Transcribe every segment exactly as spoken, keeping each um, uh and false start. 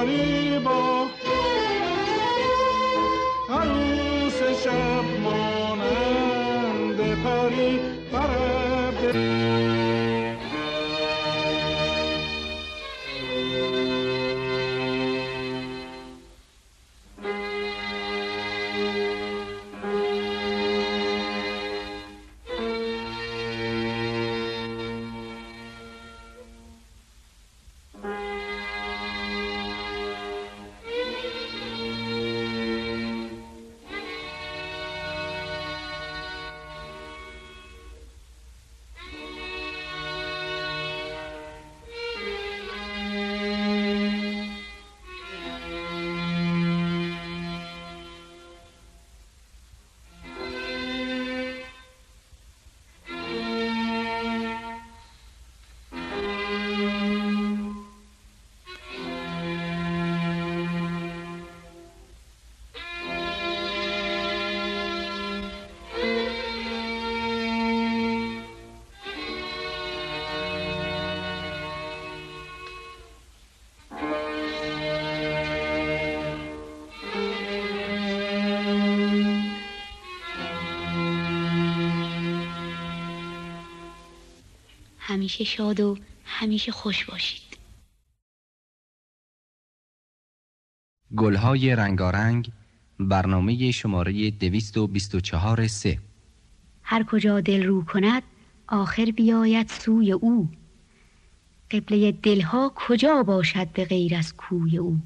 زیبا، عروس شب مانند پری برد. همیشه شاد و همیشه خوش باشید. گلهای رنگارنگ، برنامه شماره دویست و بیست و چهار سه. هر کجا دل رو کند آخر بیاید سوی او، قبله دلها کجا باشد به غیر از کوی او.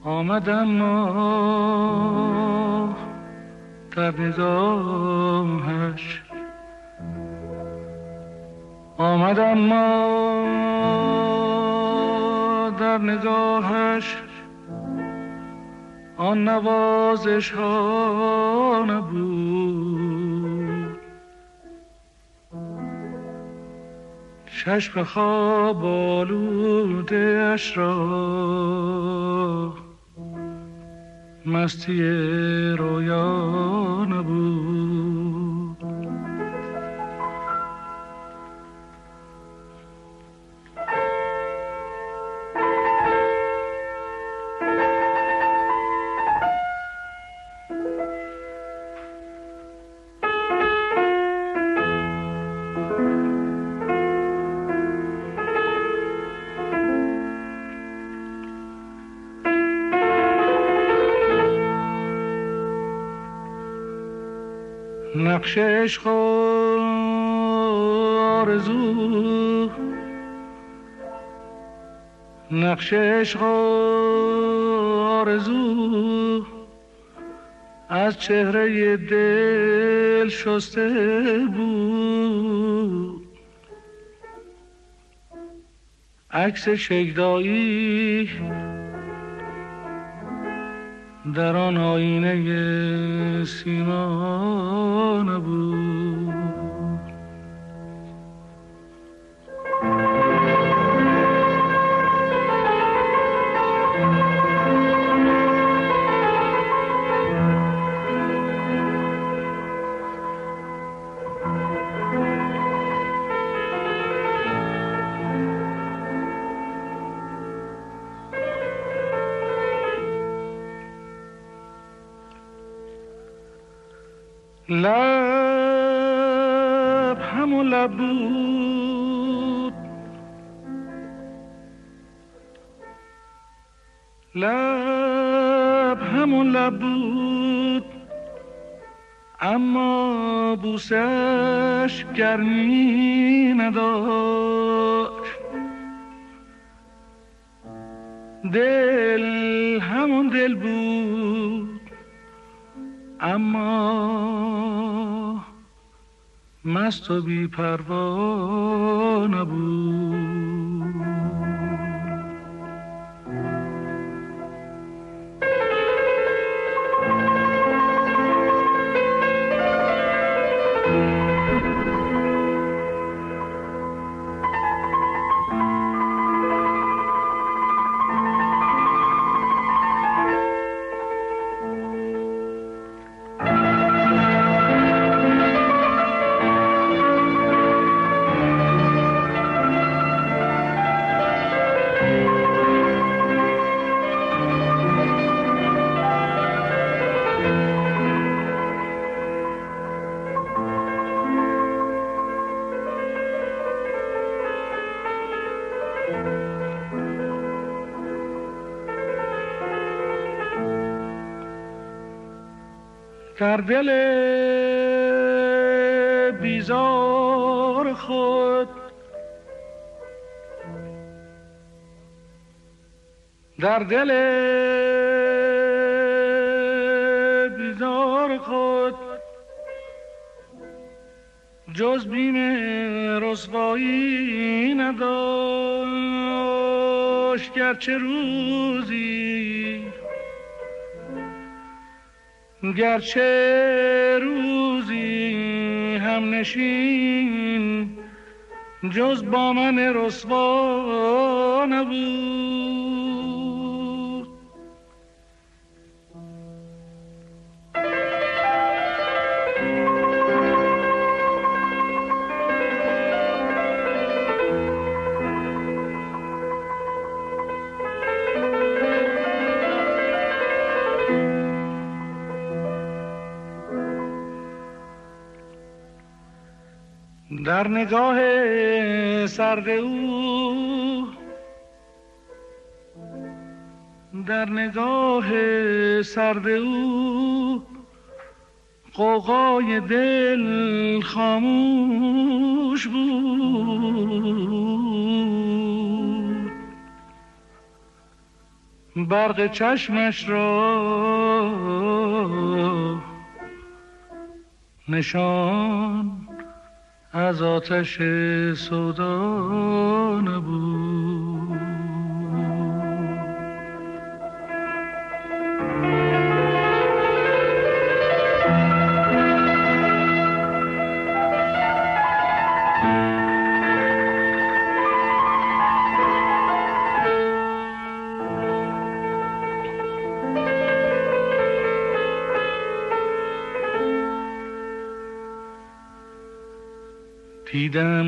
آمدم ما در نگاهش، آمدم ما در نگاهش، آن نوازش ها نبود. چشم خواب آلوده اش را مستی رویا نبود. نقش عشق آرزو، نقش عشق آرزو از چهره دل شسته بود. عکس شیدایی در آن آینه سیما نبود. لب همون لب بود، لب همون لب بود، اما بوسش گرمی نداشت. دل همون دل بود، اما مست و بی پروا نبود. در دل بیزار خود، در دل بیزار خود جز بیم رسوایی نداشت. گرچه روزی گرچه روزی هم نشین جز با من رسوا نبود. در نگاه سرد او، در نگاه سرد او غوغای دل خاموش بود. برق چشمش را نشان از آتش سودا نبود. دیدم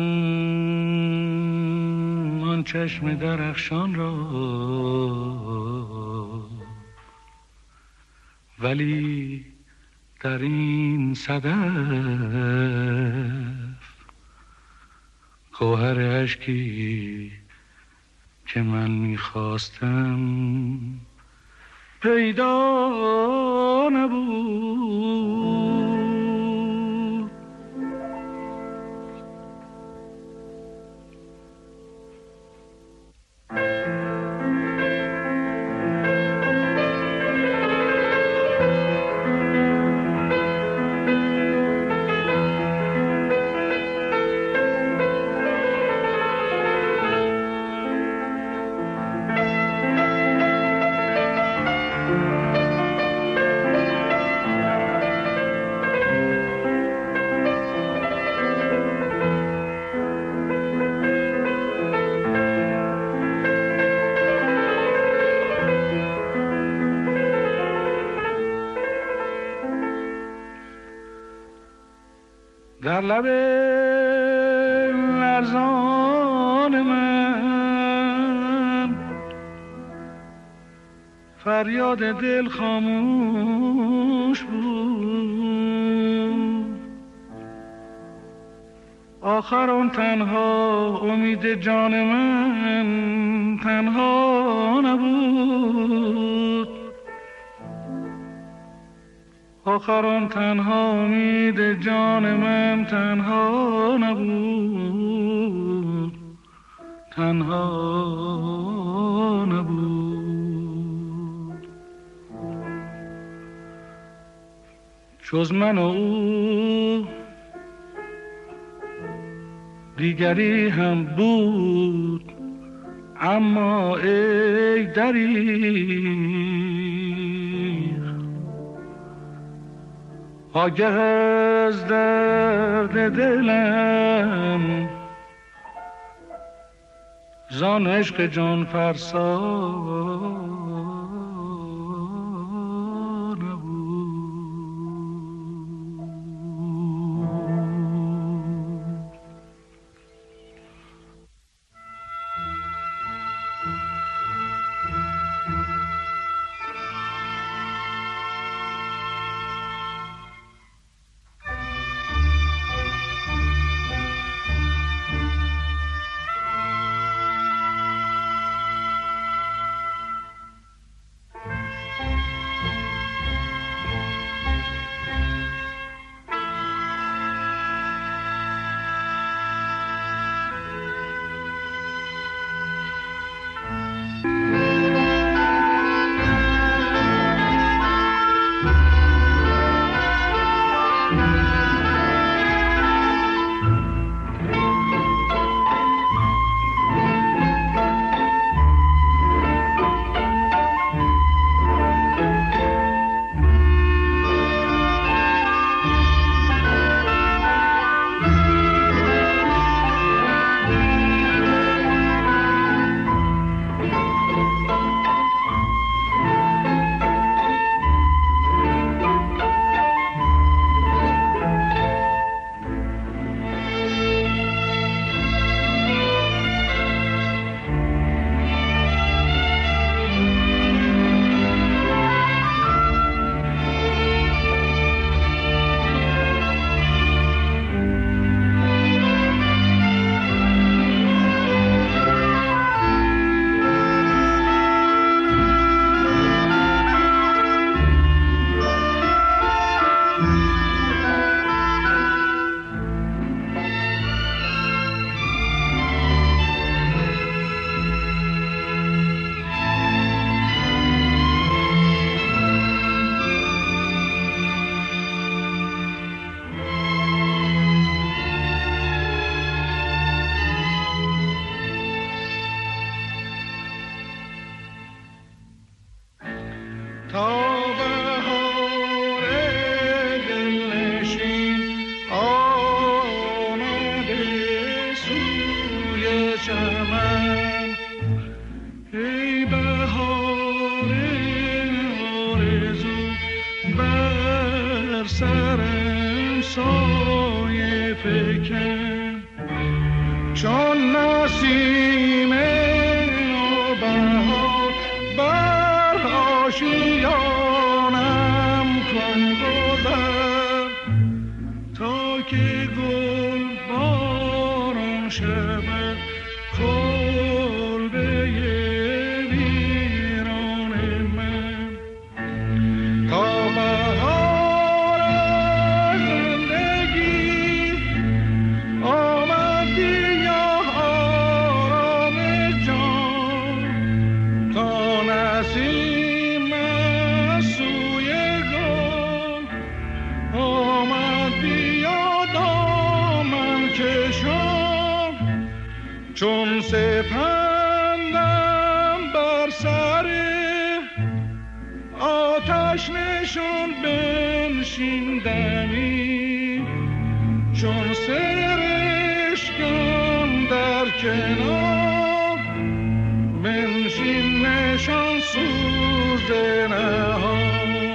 آن چشم درخشان را، ولی در این صدف گوهر اشکی که من میخواستم پیدا نبود. در لب لرزان من فریاد دل خاموش بود. آخر اون تنها امید جان من تنها نبود. آخر آن تنها امید جان من تنها نبود، تنها نبود. جز من و او دیگری هم بود، اما ای دریغ آگه از درد دلم زان عشق جان فرسا چون نسیم و بهار بر آشیانم کن گذر تا که گل باران شود کلبه ویران من تا بهار زندگی آمدی چون سپندم بر سر آتش نشان بنشیندمی چون سرشکم در کنار بنشین نشان سوز نهان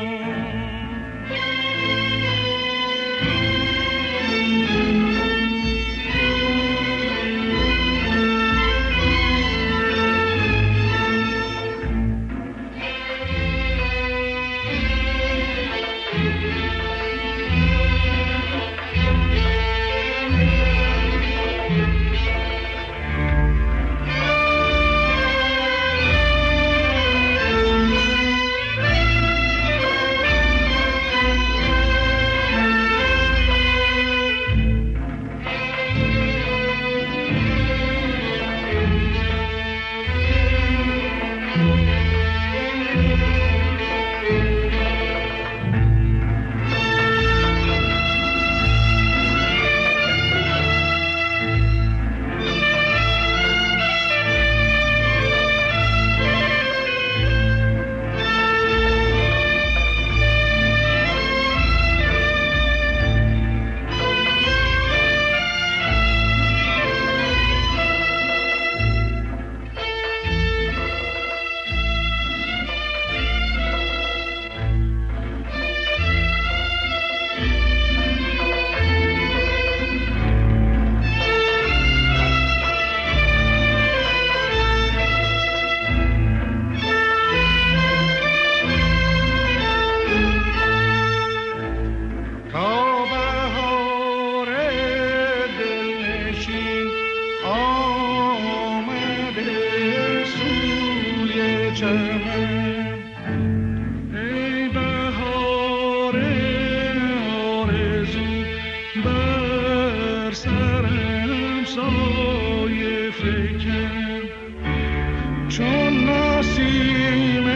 چون نسیم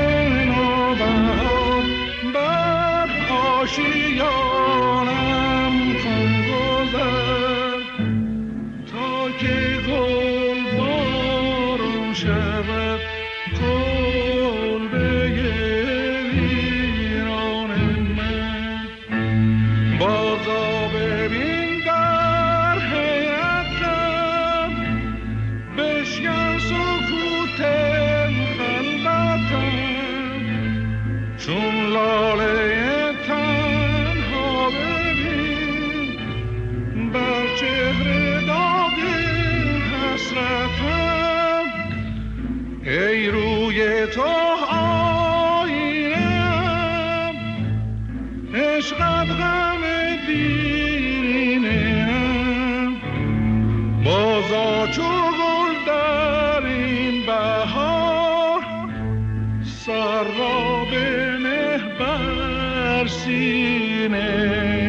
نوبهار بر آشیانم کن گذر تا که گل باران شود کلبه ویران من بازا ببین در حیرتم بشکن سکوت خلوتم چون لاله تنها ببین بر چهره داغ حسرتم ای روی تو آینه‌ام عشقت غم دیرینه‌ام بازا چو گل در این بهار سر را بنه بر سینه